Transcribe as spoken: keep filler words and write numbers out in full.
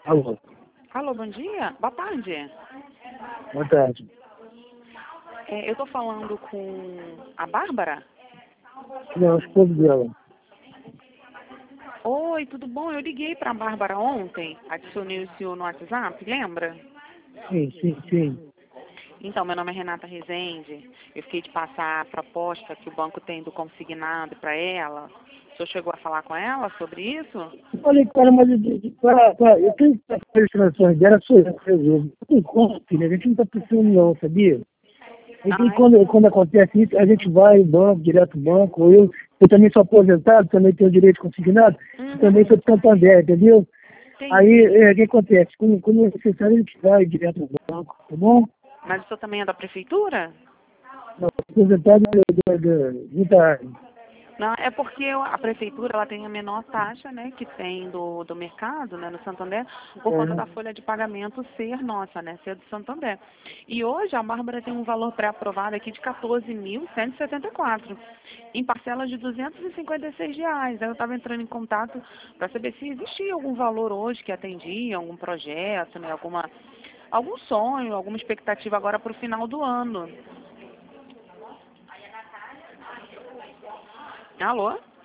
Alô, Alô, bom dia? Boa tarde. boa tarde. É, eu tô falando com a Bárbara? Não, a esposa dela. Oi, tudo bom? Eu liguei pra Bárbara ontem, adicionei o senhor no WhatsApp, lembra? Sim, sim, sim. Então, meu nome é Renata Rezende. Eu fiquei de passar a proposta que o banco tem do consignado para ela. O senhor chegou a falar com ela sobre isso? Eu falei, cara, mas eu, eu, para, para, eu tenho que fazer as instalações dela, sou eu que resolvo. Não tem como, filho, a gente não está precisando não, sabia? E, e Ai, quando, quando acontece isso, a gente vai ao banco, direto ao banco, ou eu, eu também sou aposentado, também tenho direito consignado, e também uhum, sou de Santander, entendeu? Aí, entendi. é, o que acontece? Quando, quando é necessário, a gente vai direto ao banco, tá bom? Mas o senhor também é da prefeitura? Não, aposentado é da, da, da, Não, é porque a prefeitura ela tem a menor taxa, né, que tem do, do mercado, né, no Santander, por conta da folha de pagamento ser nossa, né, ser do Santander. E hoje a Bárbara tem um valor pré-aprovado aqui de quatorze mil cento e setenta e quatro, em parcelas de duzentos e cinquenta e seis reais. Aí eu estava entrando em contato para saber se existia algum valor hoje que atendia, algum projeto, né, alguma, algum sonho, alguma expectativa agora para o final do ano. Alô?